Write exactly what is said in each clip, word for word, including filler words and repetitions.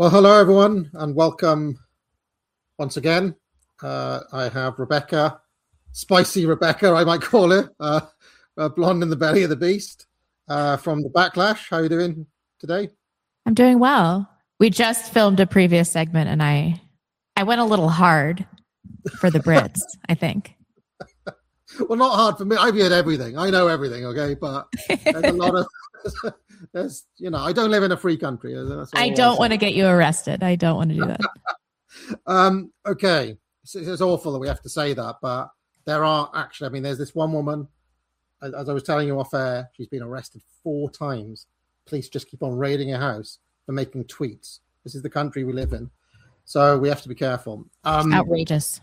Well, hello everyone, and welcome once again. Uh, I have Rebecca, spicy Rebecca, I might call her, uh, uh, blonde in the belly of the beast, uh, from the Backlash. How are you doing today? I'm doing well. We just filmed a previous segment, and I, I went a little hard for the Brits. I think. Well, not hard for me. I've heard everything. I know everything. Okay, but there's a lot of. There's, you know, I don't live in a free country. I don't want to get you arrested. I don't want to do that. um, okay. It's, it's awful that we have to say that, but there are actually, I mean, there's this one woman, as, as I was telling you off air, she's been arrested four times. Police just keep on raiding her house for making tweets. This is the country we live in. So we have to be careful. Um, outrageous.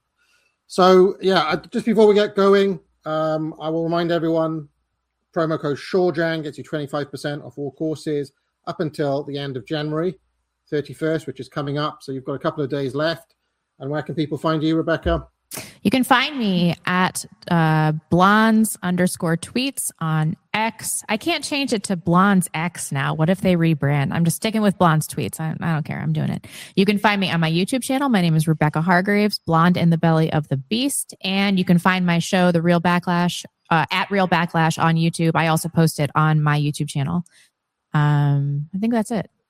So, yeah, just before we get going, um, I will remind everyone, promo code ShawJang gets you twenty-five percent off all courses up until the end of January thirty-first, which is coming up. So you've got a couple of days left. And where can people find you, Rebecca? You can find me at uh, blondes underscore tweets on X. I can't change it to blondes X now. What if they rebrand? I'm just sticking with blondes tweets. I, I don't care. I'm doing it. You can find me on my YouTube channel. My name is Rebecca Hargreaves, blonde in the belly of the beast. And you can find my show, The Real Backlash, uh, at Real Backlash on YouTube. I also post it on my YouTube channel. Um, I think that's it.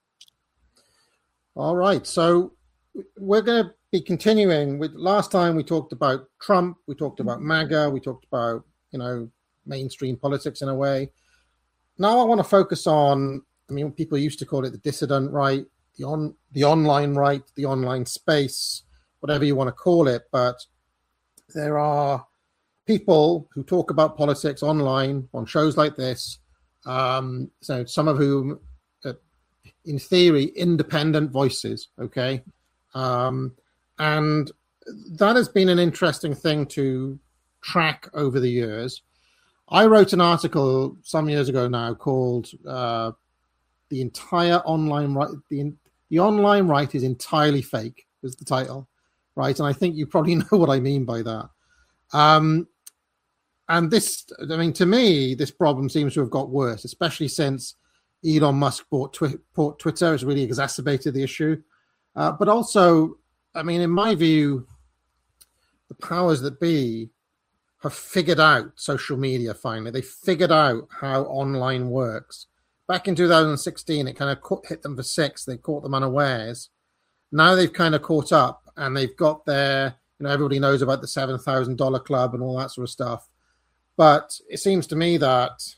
All right. So we're going to be continuing with last time we talked about Trump, we talked about MAGA, we talked about, you know, mainstream politics in a way. Now I want to focus on, I mean, people used to call it the dissident right, the on the online right, the online space, whatever you want to call it. But there are people who talk about politics online on shows like this. Um, so some of whom, uh, in theory, independent voices. Okay. Um, And that has been an interesting thing to track over the years. I wrote an article some years ago now called uh, "The Entire Online Right." The, the online right is entirely fake. Was the title, right? And I think you probably know what I mean by that. Um, and this, I mean, to me, this problem seems to have got worse, especially since Elon Musk bought, twi- bought Twitter. It's really exacerbated the issue, uh, but also. I mean, in my view, the powers that be have figured out social media finally. They figured out how online works. Back in two thousand sixteen, it kind of caught, hit them for six. They caught them unawares. Now they've kind of caught up and they've got their, you know, everybody knows about the seven thousand dollars club and all that sort of stuff. But it seems to me that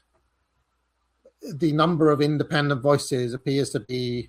the number of independent voices appears to be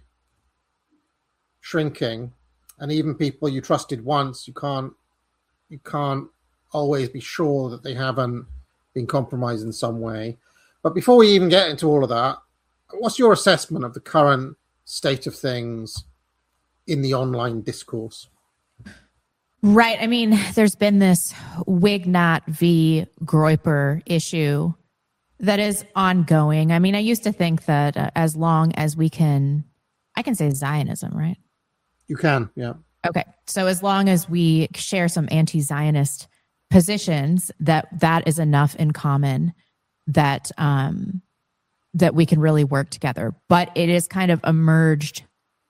shrinking. And even people you trusted once, you can't you can't always be sure that they haven't been compromised in some way. But before we even get into all of that, what's your assessment of the current state of things in the online discourse? Right. I mean, there's been this Wignat v. Groyper issue that is ongoing. I mean, I used to think that uh, as long as we can, I can say Zionism, right? You can, yeah. Okay. So as long as we share some anti-Zionist positions, that that is enough in common that um, that we can really work together. But it is kind of emerged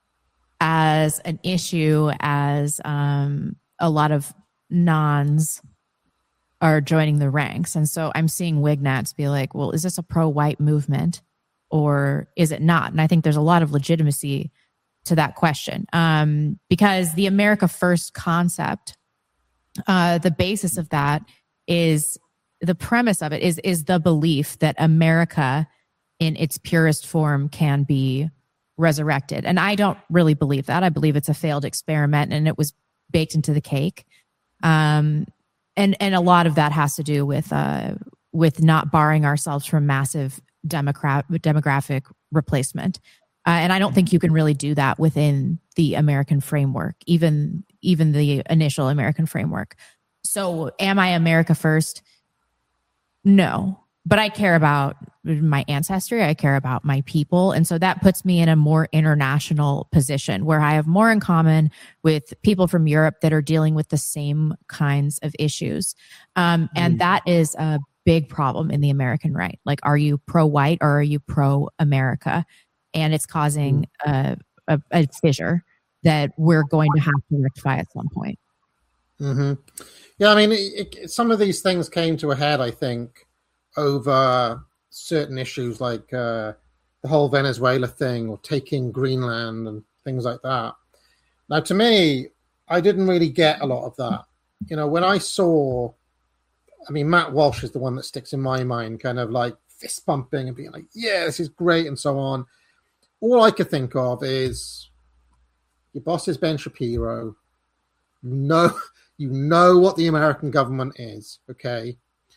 as an issue as um, a lot of nons are joining the ranks. And so I'm seeing Wignats be like, well, is this a pro-white movement or is it not? And I think there's a lot of legitimacy to that question, um, because the America First concept, uh, the basis of that is the premise of it is is the belief that America, in its purest form, can be resurrected. And I don't really believe that. I believe it's a failed experiment, and it was baked into the cake. Um, and and a lot of that has to do with uh, with not barring ourselves from massive democrat demographic replacement. Uh, and I don't think you can really do that within the American framework, even even the initial American framework. So am I America first? No, but I care about my ancestry. I care about my people. And so that puts me in a more international position where I have more in common with people from Europe that are dealing with the same kinds of issues. Um, and that is a big problem in the American right. Like, are you pro-white or are you pro-America? And it's causing a, a, a fissure that we're going to have to rectify at some point. Mm-hmm. Yeah, I mean, it, it, some of these things came to a head, I think, over certain issues like uh, the whole Venezuela thing or taking Greenland and things like that. Now, to me, I didn't really get a lot of that. You know, when I saw, I mean, Matt Walsh is the one that sticks in my mind, kind of like fist pumping and being like, yeah, this is great and so on. All I could think of is your boss is Ben Shapiro. You know, you know what the American government is, okay?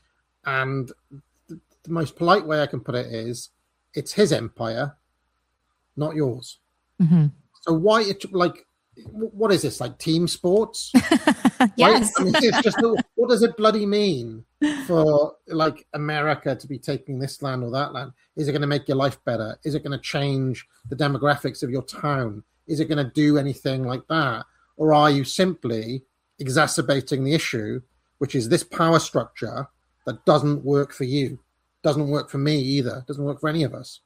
And the, the most polite way I can put it is it's his empire, not yours. Mm-hmm. So why, it, like, what is this, like team sports? Yes. I mean, it's just, what does it bloody mean for like America to be taking this land or that land? Is it going to make your life better? Is it going to change the demographics of your town? Is it going to do anything like that? Or are you simply exacerbating the issue, which is this power structure that doesn't work for you, doesn't work for me either, doesn't work for any of us?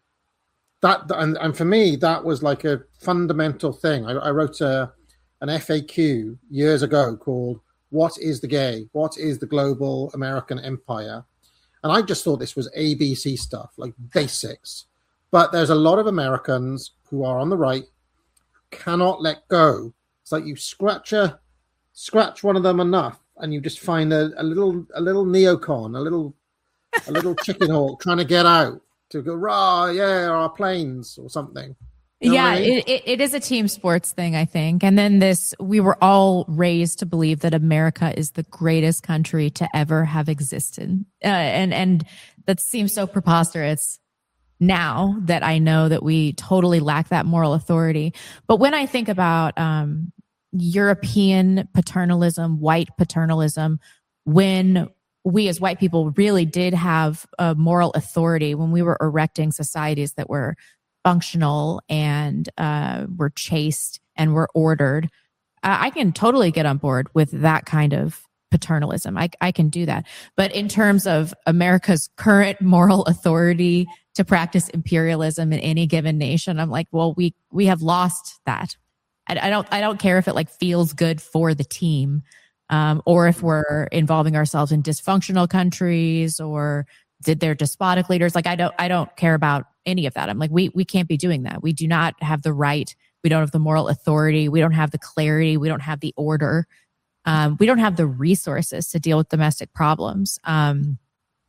That and, and for me, that was like a fundamental thing. I, I wrote a, an F A Q years ago called "What is the Gay? What is the Global American Empire?" And I just thought this was A B C stuff, like basics. But there's a lot of Americans who are on the right who cannot let go. It's like you scratch a scratch one of them enough, and you just find a, a little a little neocon, a little a little chicken hawk trying to get out. To go, rah, yeah, our planes or something. You know yeah, I mean? it, it, it is a team sports thing, I think. And then this, we were all raised to believe that America is the greatest country to ever have existed. Uh, and, and that seems so preposterous now that I know that we totally lack that moral authority. But when I think about um, European paternalism, white paternalism, when we as white people really did have a moral authority when we were erecting societies that were functional and uh, were chaste and were ordered. Uh, I can totally get on board with that kind of paternalism. I, I can do that. But in terms of America's current moral authority to practice imperialism in any given nation, I'm like, well, we we have lost that. I, I don't I don't care if it like feels good for the team. Um, or if we're involving ourselves in dysfunctional countries or did they're despotic leaders. Like, I don't, I don't care about any of that. I'm like, we, we can't be doing that. We do not have the right. We don't have the moral authority. We don't have the clarity. We don't have the order. Um, we don't have the resources to deal with domestic problems. Um,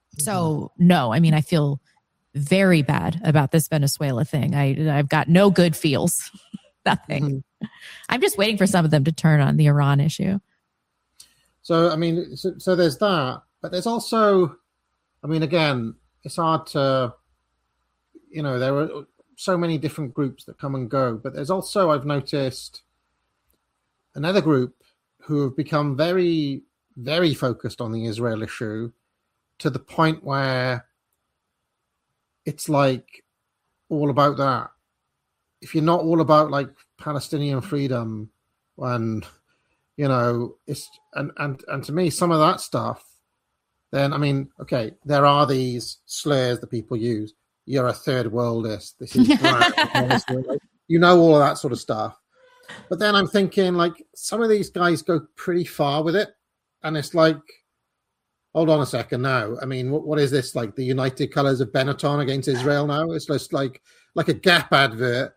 so no, I mean, I feel very bad about this Venezuela thing. I, I've got no good feels, nothing. Mm-hmm. I'm just waiting for some of them to turn on the Iran issue. So, I mean, so, so there's that, but there's also, I mean, again, it's hard to, you know, there are so many different groups that come and go, but there's also, I've noticed another group who have become very, very focused on the Israel issue to the point where it's like all about that. If you're not all about like Palestinian freedom and, you know, it's and, and and to me, some of that stuff, then I mean, okay, there are these slurs that people use. You're a third worldist. This is black. You know, all of that sort of stuff. But then I'm thinking, like, some of these guys go pretty far with it, and it's like, hold on a second now. I mean, what what is this, like the United Colors of Benetton against Israel now? It's just like like a Gap advert.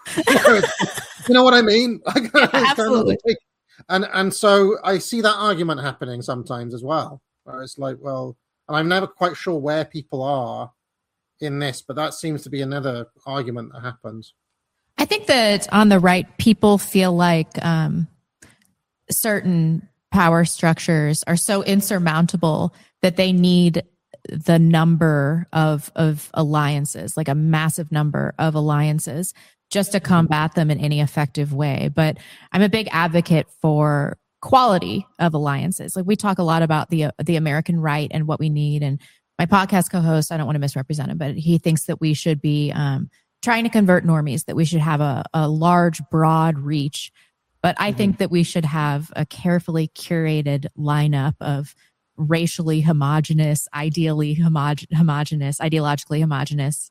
You know what I mean? Like, yeah, absolutely. Kind of, And and so I see that argument happening sometimes as well, where it's like, well, and I'm never quite sure where people are in this, but that seems to be another argument that happens. I think that on the right, people feel like um, certain power structures are so insurmountable that they need the number of of alliances, like a massive number of alliances, just to combat them in any effective way. But I'm a big advocate for quality of alliances. Like, we talk a lot about the the American right and what we need. And my podcast co-host, I don't want to misrepresent him, but he thinks that we should be um, trying to convert normies, that we should have a, a large, broad reach. But I mm-hmm. think that we should have a carefully curated lineup of racially homogenous, ideally homogen- homogenous, ideologically homogenous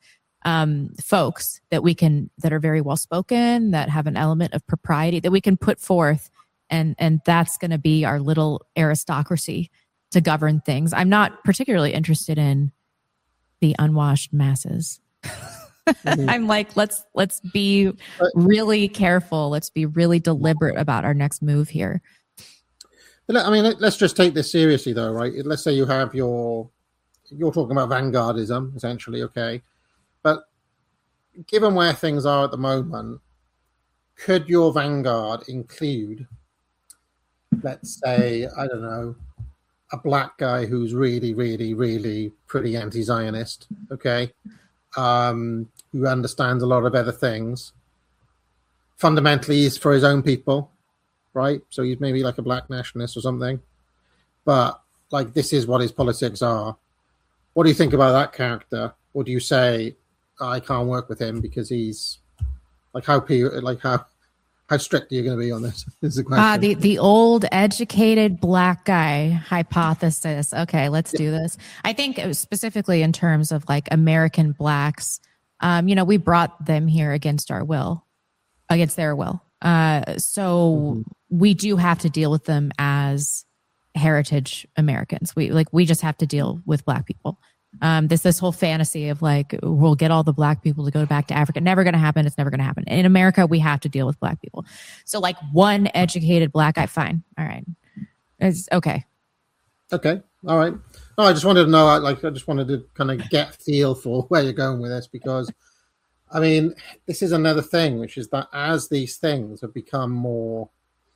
um, folks that we can, that are very well spoken, that have an element of propriety that we can put forth. And, and that's going to be our little aristocracy to govern things. I'm not particularly interested in the unwashed masses. Mm-hmm. I'm like, let's, let's be really careful. Let's be really deliberate about our next move here. I mean, let's just take this seriously though, right? Let's say you have your, you're talking about vanguardism, essentially, okay? But given where things are at the moment, could your vanguard include, let's say, I don't know, a black guy who's really, really, really pretty anti-Zionist, okay? Um, who understands a lot of other things. Fundamentally, he's for his own people, right? So he's maybe like a black nationalist or something. But, like, this is what his politics are. What do you think about that character? Or do you say, I can't work with him because he's like how like how how strict are you going to be on this? Is the question. Ah, the the old educated black guy hypothesis. Okay, let's yeah. do this. I think specifically in terms of like American blacks, um, you know, we brought them here against our will, against their will. Uh, so mm-hmm. we do have to deal with them as heritage Americans. We like we just have to deal with black people. Um, this this whole fantasy of like we'll get all the black people to go back to Africa. Never going to happen. It's never going to happen. In America, we have to deal with black people. So like one educated black guy, fine, all right, it's okay. Okay, all right. No, I just wanted to know. Like, I just wanted to kind of get a feel for where you're going with this because, I mean, this is another thing, which is that as these things have become more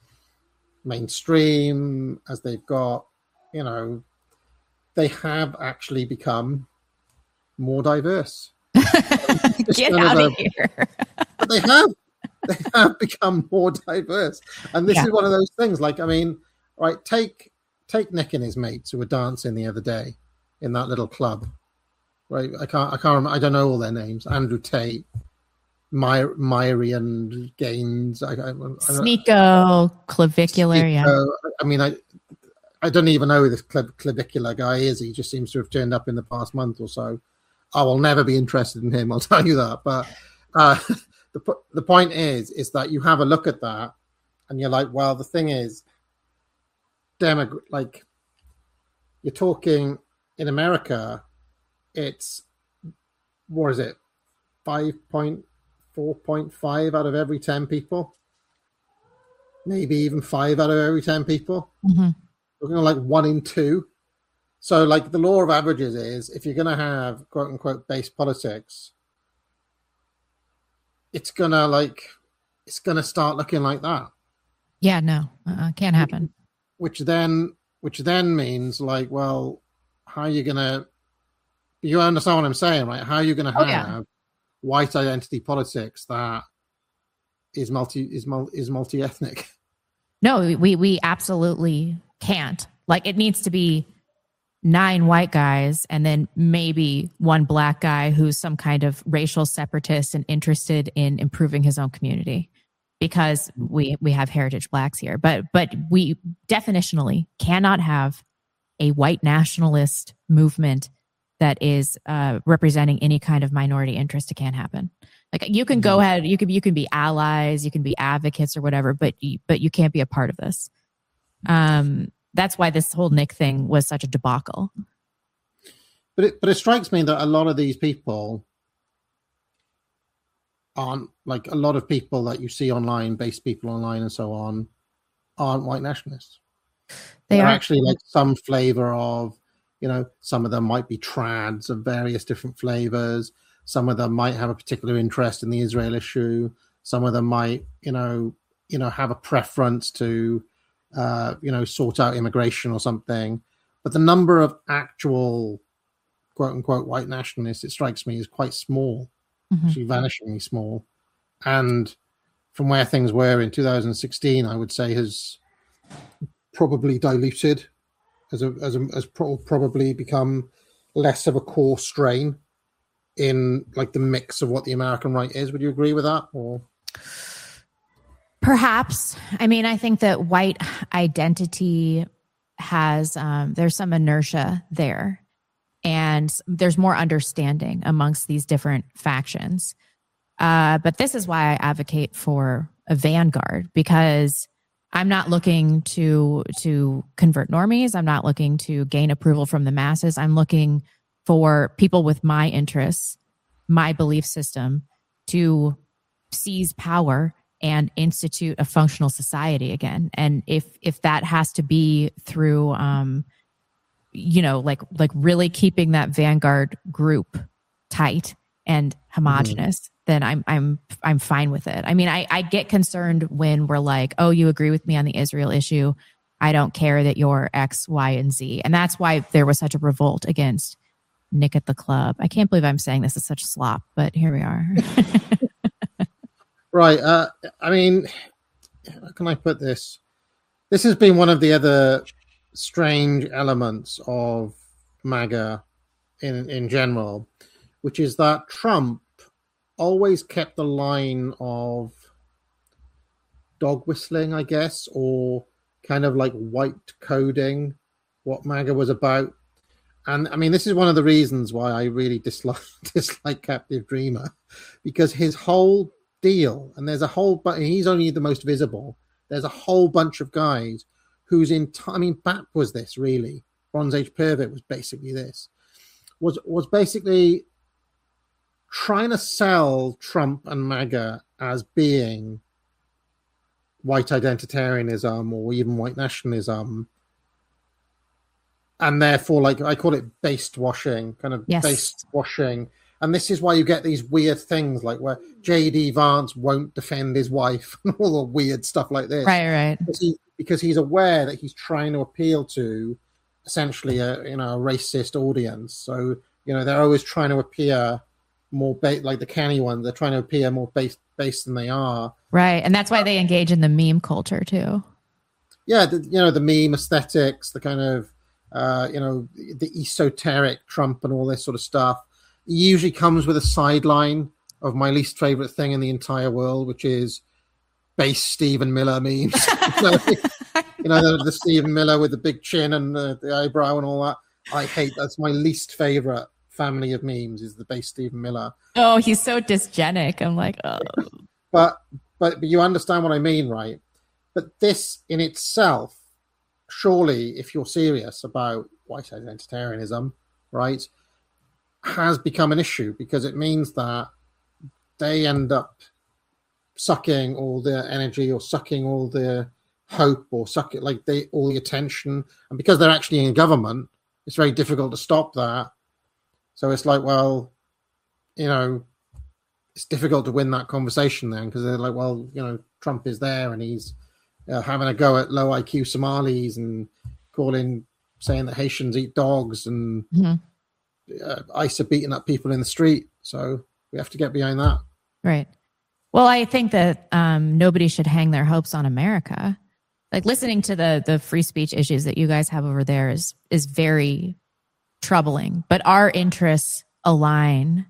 mainstream, as they've got, you know. They have actually become more diverse. Get out of here. But they have. They have become more diverse. And this yeah. is one of those things. Like, I mean, right, take take Nick and his mates who were dancing the other day in that little club. Right. I can't I can't remember, I don't know all their names. Andrew Tate, My Myrian Gaines, I, I, I Sneeko, Clavicular, Sneeko. yeah. I mean, I I don't even know who this clavicular guy is. He just seems to have turned up in the past month or so. I will never be interested in him, I'll tell you that. But uh, the the point is, is that you have a look at that and you're like, well, the thing is, demog- like, you're talking in America, it's, what is it, five point four point five out of every ten people? Maybe even five out of every ten people? Mm-hmm. We're going to like one in two. So like the law of averages is if you're going to have quote unquote base politics, it's going to like, it's going to start looking like that. Yeah, no, uh-uh, can't happen. Which, which then, which then means like, well, how are you going to, you understand what I'm saying, right? How are you going to have oh, yeah. white identity politics that is multi, is multi, is multi-ethnic? No, we, we absolutely can't. Like it needs to be nine white guys and then maybe one black guy who's some kind of racial separatist and interested in improving his own community because we we have heritage blacks here. But but we definitionally cannot have a white nationalist movement that is uh, representing any kind of minority interest. It can't happen. Like you can go ahead, you can you can be allies, you can be advocates or whatever, but you, but you can't be a part of this. Um, that's why this whole Nick thing was such a debacle. But it, but it strikes me that a lot of these people aren't like a lot of people that you see online, based people online and so on, aren't white nationalists. They They're are actually like some flavor of, you know, some of them might be trads of various different flavors. Some of them might have a particular interest in the Israel issue. Some of them might, you know, you know, have a preference to, uh, you know, sort out immigration or something. But the number of actual quote unquote white nationalists, it strikes me, is quite small, mm-hmm. actually vanishingly small. And from where things were in two thousand sixteen, I would say has probably diluted, as a, as a, as pro- probably become less of a core strain in like the mix of what the American right is. Would you agree with that? Or perhaps. I mean, I think that white identity has um, there's some inertia there. and there's more understanding amongst these different factions. Uh, but this is why I advocate for a vanguard, because I'm not looking to to convert normies. I'm not looking to gain approval from the masses. I'm looking for people with my interests, my belief system, to seize power and institute a functional society again. And if if that has to be through, um, you know, like like really keeping that vanguard group tight and homogenous, mm-hmm. then I'm I'm I'm fine with it. I mean, I, I get concerned when we're like, oh, you agree with me on the Israel issue. I don't care that you're X, Y, and Z. And that's why there was such a revolt against Nick at the Club. I can't believe I'm saying this is such slop, but here we are. Right. Uh, I mean, how can I put this? This has been one of the other strange elements of MAGA in, in general, which is that Trump always kept the line of dog whistling, I guess, or kind of like white coding what MAGA was about. And I mean, this is one of the reasons why I really dislike, dislike Captive Dreamer, because his whole deal, and there's a whole, but he's only the most visible. There's a whole bunch of guys whose entire, I mean, B A P was this really. Bronze Age Pervert was basically this. Was was basically trying to sell Trump and MAGA as being white identitarianism or even white nationalism. And therefore, like, I call it based washing, kind of yes. based washing. And this is why you get these weird things like where J D Vance won't defend his wife and all the weird stuff like this. Right, right. Because, he, because he's aware that he's trying to appeal to essentially a, you know, a racist audience. So, you know, they're always trying to appear more ba- like the canny ones. They're trying to appear more based, based than they are. Right. And that's why they engage in the meme culture too. Yeah. The, you know, the meme aesthetics, the kind of, uh, you know, the esoteric Trump and all this sort of stuff. It usually comes with a sideline of my least favorite thing in the entire world, which is base Stephen Miller memes. So, you know, the, the Stephen Miller with the big chin and the, the eyebrow and all that. I hate that's my least favorite family of memes is the base Stephen Miller. Oh, he's so dysgenic. I'm like, oh. But but but you understand what I mean, right? But this in itself, surely, if you're serious about white identitarianism, right, has become an issue because it means that they end up sucking all their energy or sucking all their hope or sucking like they all the attention, and because they're actually in government, it's very difficult to stop that. So it's like, well, you know, it's difficult to win that conversation then because they're like, well, you know, Trump is there and he's uh, having a go at low I Q Somalis and calling, saying that Haitians eat dogs and mm-hmm. uh, ICE are beating up people in the street. So we have to get behind that. Right. Well, I think that um, nobody should hang their hopes on America. Like listening to the the free speech issues that you guys have over there is is very troubling. But our interests align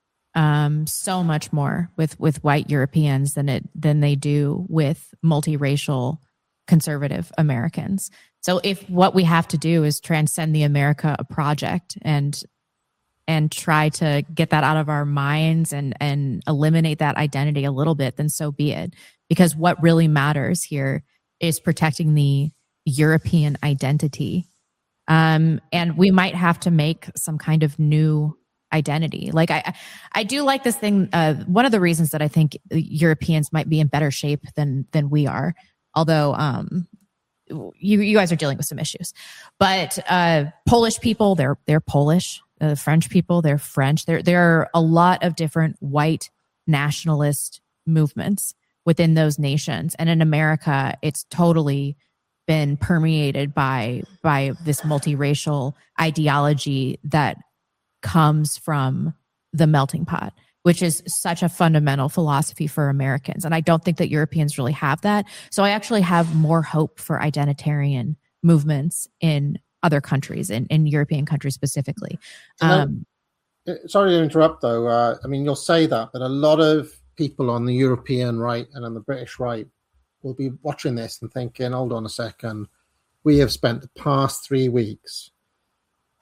um, so much more with with white Europeans than it than they do with multiracial conservative Americans. So if what we have to do is transcend the America project and and try to get that out of our minds and and eliminate that identity a little bit, then so be it. Because what really matters here is protecting the European identity. Um, and we might have to make some kind of new identity. Like I, I do like this thing. Uh, one of the reasons that I think Europeans might be in better shape than than we are, although um, you you guys are dealing with some issues, but uh, Polish people, they're they're Polish. Uh, French people, they're French. There there are a lot of different white nationalist movements within those nations, and in America, it's totally been permeated by by this multiracial ideology that comes from the melting pot, which is such a fundamental philosophy for Americans. And I don't think that Europeans really have that. So I actually have more hope for identitarian movements in other countries, in, in European countries specifically. Um, Sorry to interrupt, though. Uh, I mean, you'll say that, but a lot of people on the European right and on the British right will be watching this and thinking, hold on a second, we have spent the past three weeks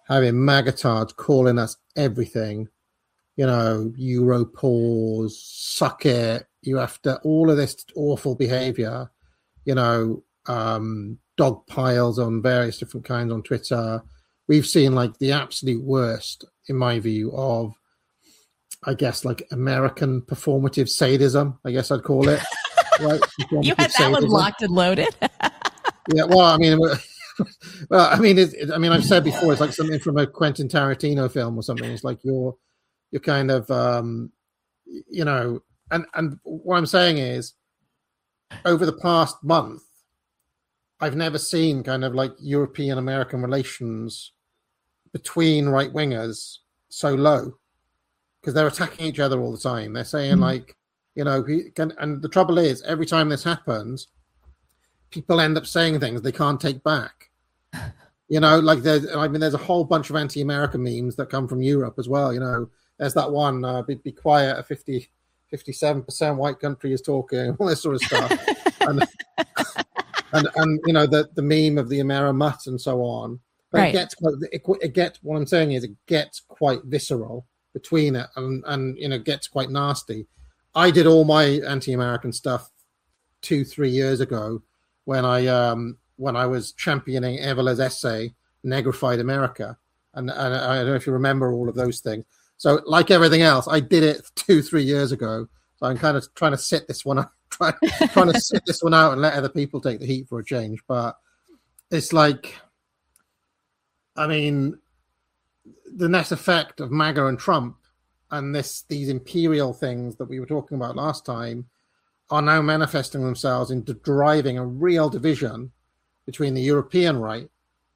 having magatards calling us everything, you know, Europause, suck it, you have to, all of this awful behavior, you know, um, dog piles on various different kinds on Twitter. We've seen like the absolute worst, in my view, of, I guess, like American performative sadism, I guess I'd call it. Right? You had that sadism. One locked and loaded. Yeah, well, I mean, well, I mean, it, it, I mean, I've said before, it's like something from a Quentin Tarantino film or something. It's like you're, you're kind of, um, you know, and and what I'm saying is, over the past month, I've never seen kind of like European American relations between right wingers so low, because they're attacking each other all the time. They're saying mm-hmm. like, you know, he can, and the trouble is, every time this happens, people end up saying things they can't take back. You know, like there's, I mean, there's a whole bunch of anti-American memes that come from Europe as well. You know, there's that one, uh, be, be quiet, a fifty, fifty-seven percent white country is talking, all this sort of stuff. and, and, and, you know, the, the meme of the Amera mutt and so on. But right. it gets quite, it, it gets, what I'm saying is it gets quite visceral between it and, and, you know, gets quite nasty. I did all my anti-American stuff two, three years ago when I, um, when I was championing Evola's essay, Negrified America. And, and I don't know if you remember all of those things. So like everything else, I did it two, three years ago. So I'm kind of trying to sit this one out, try, trying to sit this one out and let other people take the heat for a change. But it's like, I mean, the net effect of MAGA and Trump and this these imperial things that we were talking about last time are now manifesting themselves into driving a real division between the European right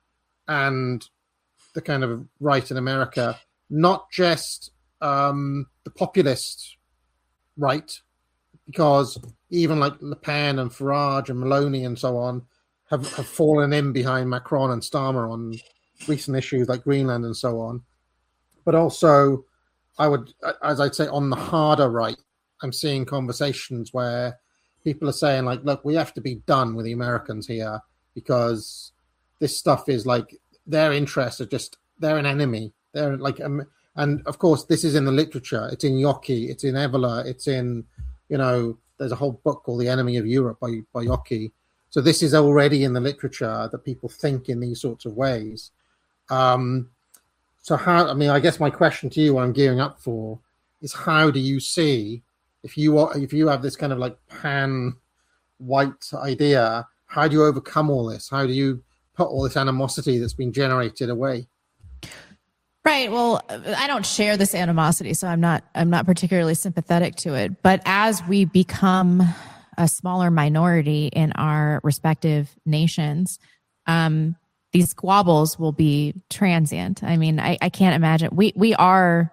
and the kind of right in America, not just um, the populist right, because even like Le Pen and Farage and Maloney and so on have, have fallen in behind Macron and Starmer on recent issues like Greenland and so on. But also, I would, as I'd say, on the harder right, I'm seeing conversations where people are saying like, look, we have to be done with the Americans here because this stuff is like their interests are just, they're an enemy. They're like, um, and of course, this is in the literature. It's in Yockey, it's in Evola, it's in, you know, there's a whole book called The Enemy of Europe by, by Yockey. So this is already in the literature that people think in these sorts of ways. Um, so how, I mean, I guess my question to you, what I'm gearing up for, is how do you see, if you are, if you have this kind of like pan white idea, how do you overcome all this? How do you put all this animosity that's been generated away? Right. Well, I don't share this animosity, so I'm not I'm not particularly sympathetic to it. But as we become a smaller minority in our respective nations, um, these squabbles will be transient. I mean, I, I can't imagine. We we are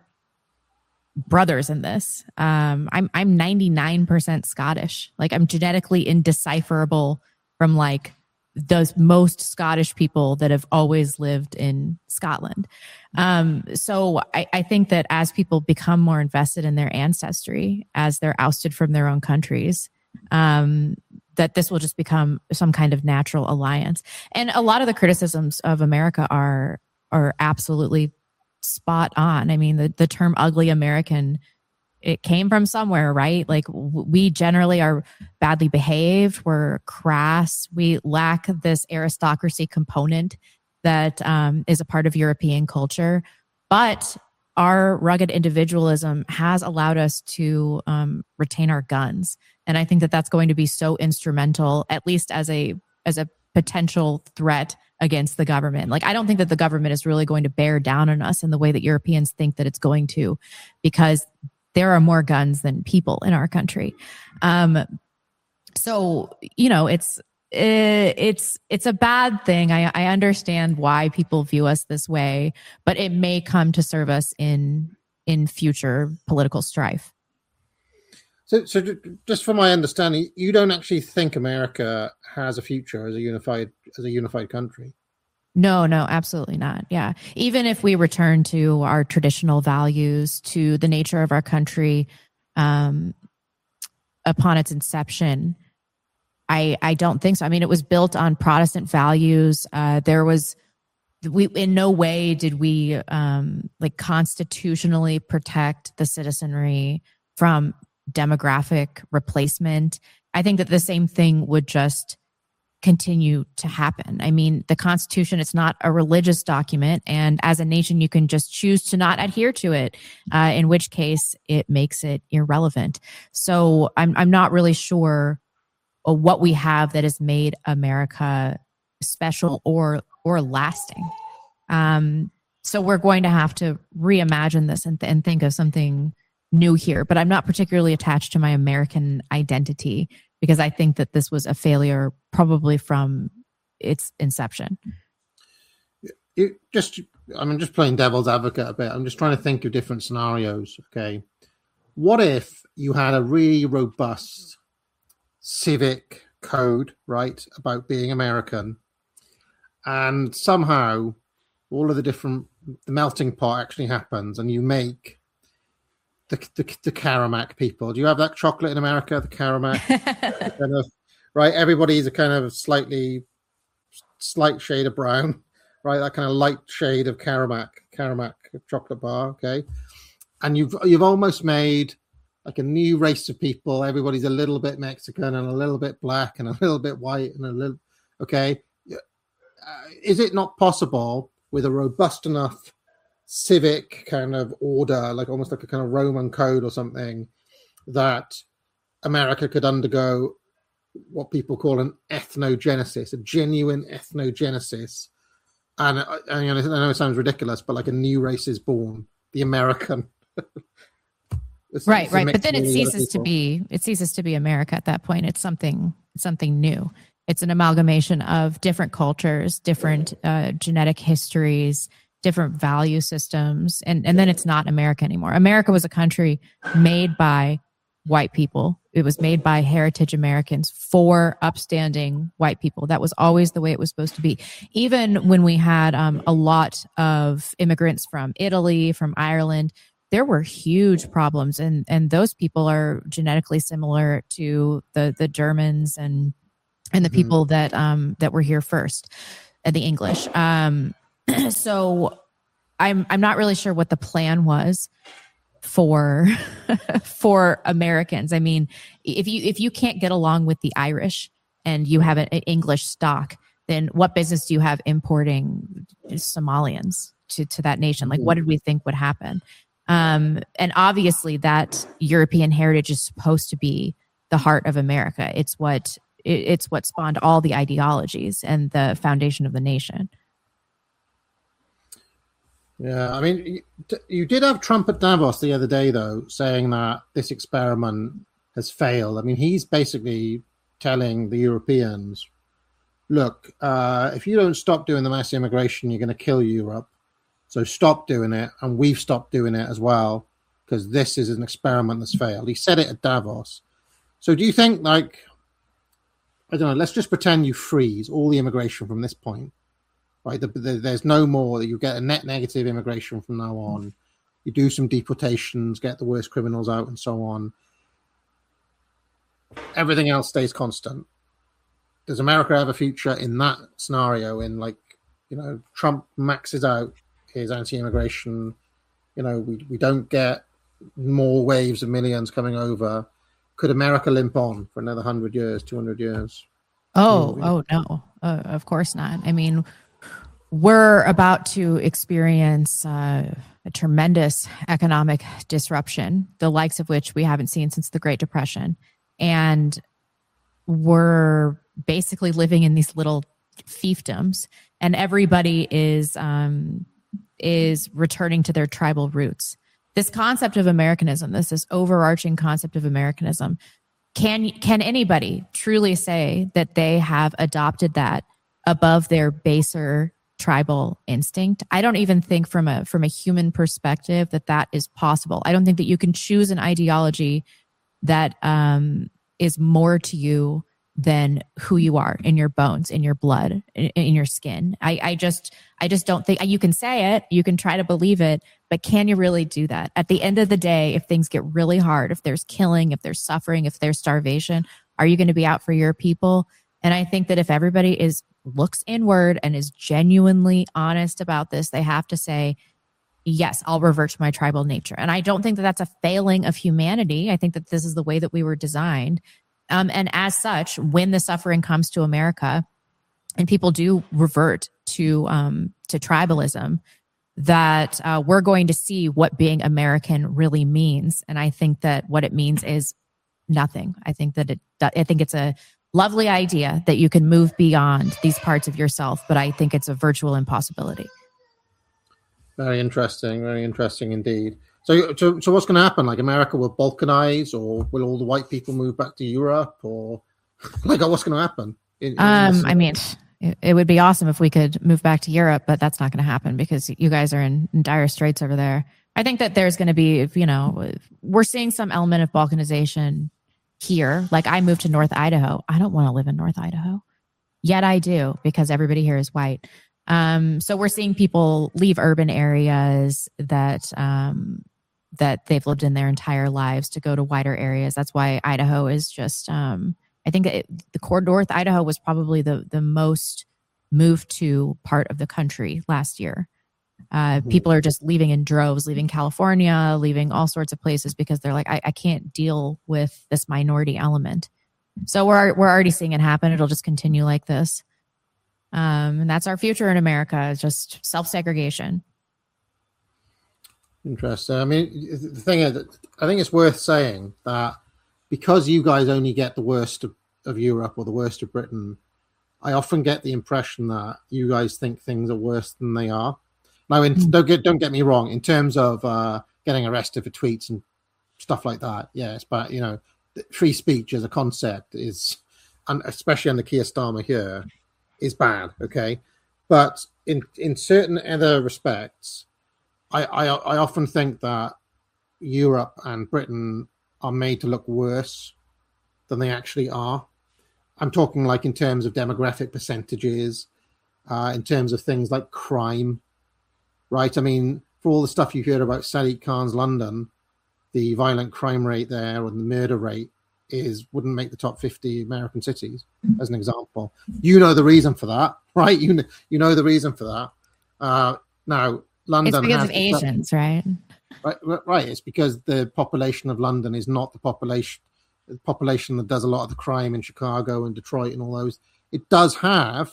brothers in this. Um, I'm I'm ninety-nine percent Scottish. Like I'm genetically indecipherable from like those most Scottish people that have always lived in Scotland. Um, so I, I think that as people become more invested in their ancestry, as they're ousted from their own countries, um, that this will just become some kind of natural alliance. And a lot of the criticisms of America are are absolutely spot on. I mean, the, the term ugly American, it came from somewhere, right? Like we generally are badly behaved. We're crass. We lack this aristocracy component that um, is a part of European culture. But our rugged individualism has allowed us to um, retain our guns. And I think that that's going to be so instrumental, at least as a as a potential threat against the government. Like, I don't think that the government is really going to bear down on us in the way that Europeans think that it's going to, because there are more guns than people in our country. Um, so, you know, it's it, it's it's a bad thing. I, I understand why people view us this way, but it may come to serve us in in future political strife. So, so just from my understanding, you don't actually think America has a future as a unified as a unified country? No, no, absolutely not. Yeah. Even if we return to our traditional values, to the nature of our country um, upon its inception, I, I don't think so. I mean, it was built on Protestant values. Uh, there was we in no way did we um, like constitutionally protect the citizenry from demographic replacement. I think that the same thing would just continue to happen. I mean, the Constitution, it's not a religious document, and as a nation, you can just choose to not adhere to it, uh, in which case it makes it irrelevant. So I'm I'm not really sure what we have that has made America special or or lasting. Um, so we're going to have to reimagine this and, th- and think of something new here. But I'm not particularly attached to my American identity because I think that this was a failure probably from its inception. It just, I'm just playing devil's advocate a bit. I'm just trying to think of different scenarios. Okay, what if you had a really robust civic code, right, about being American, and somehow all of the different, the melting pot actually happens, and you make the the, the Karamak people. Do you have that chocolate in America? The Karamak, kind of, right? Everybody's a kind of slightly, slight shade of brown, right? That kind of light shade of Karamak, Karamak chocolate bar. Okay, and you've you've almost made like a new race of people. Everybody's a little bit Mexican and a little bit black and a little bit white and a little. Okay, uh, is it not possible with a robust enough civic kind of order, like almost like a kind of Roman code or something, that America could undergo what people call an ethnogenesis, a genuine ethnogenesis? And I, I know it sounds ridiculous, but like a new race is born, the American. It's, right, it's right. But then it ceases to be, it ceases to be America at that point. It's something, something new. It's an amalgamation of different cultures, different uh, genetic histories, different value systems. And, and then it's not America anymore. America was a country made by white people. It was made by heritage Americans for upstanding white people. That was always the way it was supposed to be. Even when we had um, a lot of immigrants from Italy, from Ireland, there were huge problems. And, and those people are genetically similar to the, the Germans and and the mm-hmm. people that um, that were here first, uh, the English. Um, so I'm I'm not really sure what the plan was for for Americans. I mean, if you if you can't get along with the Irish and you have an English stock, then what business do you have importing Somalians to, to that nation? Like, what did we think would happen? Um, and obviously that European heritage is supposed to be the heart of America. It's what it, it's what spawned all the ideologies and the foundation of the nation. Yeah, I mean, you, you did have Trump at Davos the other day, though, saying that this experiment has failed. I mean, he's basically telling the Europeans, look, uh, if you don't stop doing the mass immigration, you're going to kill Europe. So stop doing it. And we've stopped doing it as well, because this is an experiment that's failed. He said it at Davos. So do you think, like, I don't know, let's just pretend you freeze all the immigration from this point. Right, the, the, there's no more. You get a net negative immigration from now on. You do some deportations, get the worst criminals out, and so on. Everything else stays constant. Does America have a future in that scenario? In, like, you know, Trump maxes out his anti-immigration. You know, we we don't get more waves of millions coming over. Could America limp on for another hundred years, two hundred years? Oh, oh no, uh, of course not. I mean, we're about to experience uh, a tremendous economic disruption, the likes of which we haven't seen since the Great Depression. And we're basically living in these little fiefdoms, and everybody is um, is returning to their tribal roots. This concept of Americanism, this this overarching concept of Americanism, can can anybody truly say that they have adopted that above their baser tribal instinct? I don't even think from a from a human perspective that that is possible. I don't think that you can choose an ideology that um, is more to you than who you are in your bones, in your blood, in, in your skin. I, I just I just don't think you can say it. You can try to believe it, but can you really do that? At the end of the day, if things get really hard, if there's killing, if there's suffering, if there's starvation, are you going to be out for your people? And I think that if everybody is looks inward and is genuinely honest about this, they have to say, yes, I'll revert to my tribal nature. And I don't think that that's a failing of humanity. I think that this is the way that we were designed. Um, and as such, when the suffering comes to America and people do revert to um, to tribalism, that uh, we're going to see what being American really means. And I think that what it means is nothing. I think that it, I think it's a lovely idea that you can move beyond these parts of yourself, but I think it's a virtual impossibility. Very interesting. Very interesting indeed. So, so, so what's going to happen? Like America will balkanize, or will all the white people move back to Europe, or like what's going to happen? In, in um, I mean, it, it would be awesome if we could move back to Europe, but that's not going to happen because you guys are in, in dire straits over there. I think that there's going to be, you know, we're seeing some element of balkanization here. Like I moved to North Idaho. I don't want to live in North Idaho, yet I do because everybody here is white. Um, so we're seeing people leave urban areas that um, that they've lived in their entire lives to go to wider areas. That's why Idaho is just, um, I think it, the core North Idaho was probably the the most moved to part of the country last year. Uh, mm-hmm. People are just leaving in droves, leaving California, leaving all sorts of places because they're like, I, I can't deal with this minority element. So we're we're already seeing it happen. It'll just continue like this. Um, and that's our future in America, just self-segregation. Interesting. I mean, the thing is, I think it's worth saying that because you guys only get the worst of, of Europe or the worst of Britain, I often get the impression that you guys think things are worse than they are. Now, in, mm-hmm. don't get don't get me wrong. In terms of uh, getting arrested for tweets and stuff like that, yes, but you know, free speech as a concept is, and especially under Keir Starmer here, is bad, okay? But in in certain other respects, I, I I often think that Europe and Britain are made to look worse than they actually are. I'm talking like in terms of demographic percentages, uh, in terms of things like crime, right? I mean, for all the stuff you hear about Sadiq Khan's London, the violent crime rate there and the murder rate is wouldn't make the top fifty American cities, as an example. You know the reason for that, right? You know, you know the reason for that. Uh, now, London it's because has, of Asians, right? right? Right. It's because the population of London is not the population the population that does a lot of the crime in Chicago and Detroit and all those. It does have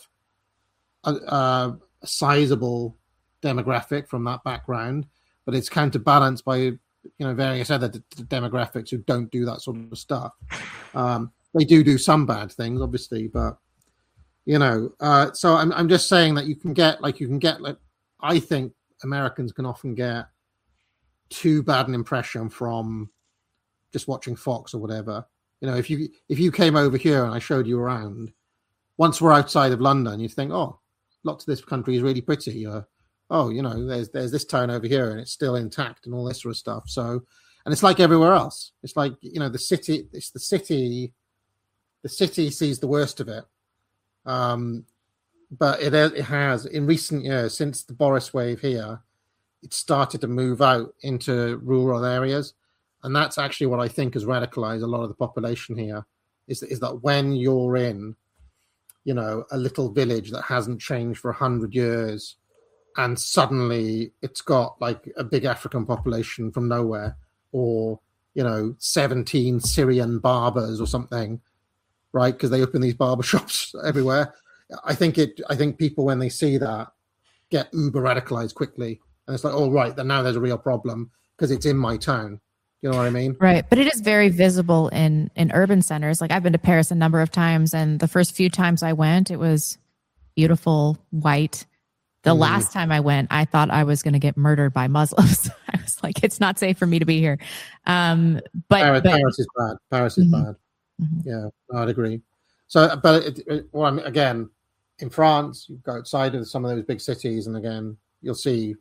a, a, a sizable demographic from that background, but it's counterbalanced by, you know, various other d- demographics who don't do that sort of stuff. Um, they do do some bad things, obviously, but you know. Uh, so I'm I'm just saying that you can get like you can get like I think Americans can often get too bad an impression from just watching Fox or whatever. You know, if you if you came over here and I showed you around, once we're outside of London, you'd think, oh, lots of this country is really pretty. Or, oh, you know, there's there's this town over here and it's still intact and all this sort of stuff. So, and it's like everywhere else. It's like, you know, the city, it's the city, the city sees the worst of it. Um, but it, it has, in recent years, since the Boris wave here, it started to move out into rural areas. And that's actually what I think has radicalized a lot of the population here, is, is that when you're in, you know, a little village that hasn't changed for a hundred years, and suddenly it's got like a big African population from nowhere, or, you know, seventeen Syrian barbers or something, right? Because they open these barber shops everywhere. I think it, I think people, when they see that, get uber radicalized quickly. And it's like, oh, right, then now there's a real problem because it's in my town. You know what I mean? Right. But it is very visible in, in urban centers. Like I've been to Paris a number of times, and the first few times I went, it was beautiful, white. The mm. last time I went, I thought I was going to get murdered by Muslims. I was like, it's not safe for me to be here. Um, but Paris, but Paris is bad. Paris is mm-hmm. bad. Mm-hmm. Yeah, I'd agree. So, but it, it, well, I mean, again, in France, you go outside of some of those big cities, and again, you'll see.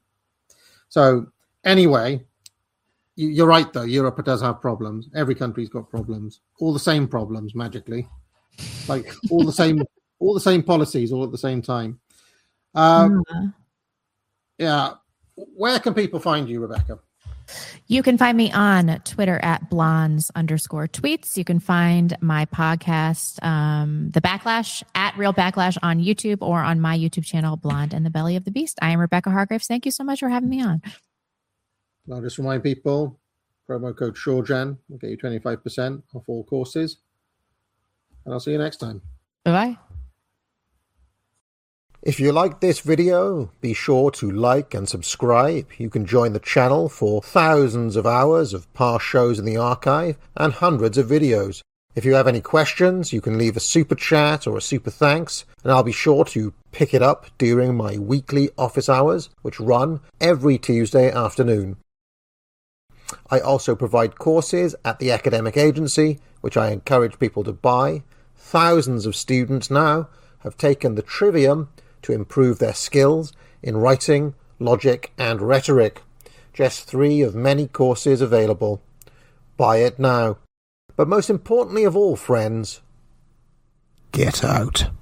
So, anyway, you, you're right, though. Europe does have problems. Every country's got problems. All the same problems, magically. Like, all the same all the same policies, all at the same time. Um, mm-hmm. Yeah. Where can people find you, Rebecca? You can find me on Twitter at blondes underscore tweets. You can find my podcast, um, The Backlash, at Real Backlash on YouTube or on my YouTube channel, Blonde and the Belly of the Beast. I am Rebecca Hargraves. Thank you so much for having me on. I'll just remind people, promo code SureGen will get you twenty-five percent off all courses. And I'll see you next time. Bye-bye. If you like this video, be sure to like and subscribe. You can join the channel for thousands of hours of past shows in the archive and hundreds of videos. If you have any questions, you can leave a super chat or a super thanks, and I'll be sure to pick it up during my weekly office hours, which run every Tuesday afternoon. I also provide courses at the academic agency, which I encourage people to buy. Thousands of students now have taken the Trivium to improve their skills in writing, logic, and rhetoric. Just three of many courses available. Buy it now. But most importantly of all, friends, get out.